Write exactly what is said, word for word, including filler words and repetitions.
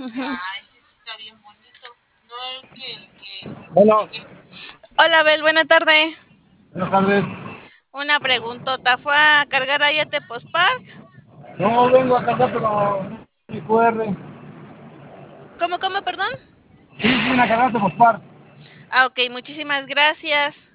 Ay, sí, sí, está bien bonito. No el que, el que, Bueno, el que... Hola, Abel, buena tarde. buenas tardes. Una preguntota. ¿Fue a cargar ahí a Tepos Park? No vengo a cargar, pero mi Q R. ¿Cómo, cómo, perdón? Sí, vine a cargarte por par. Ah, ok, muchísimas gracias.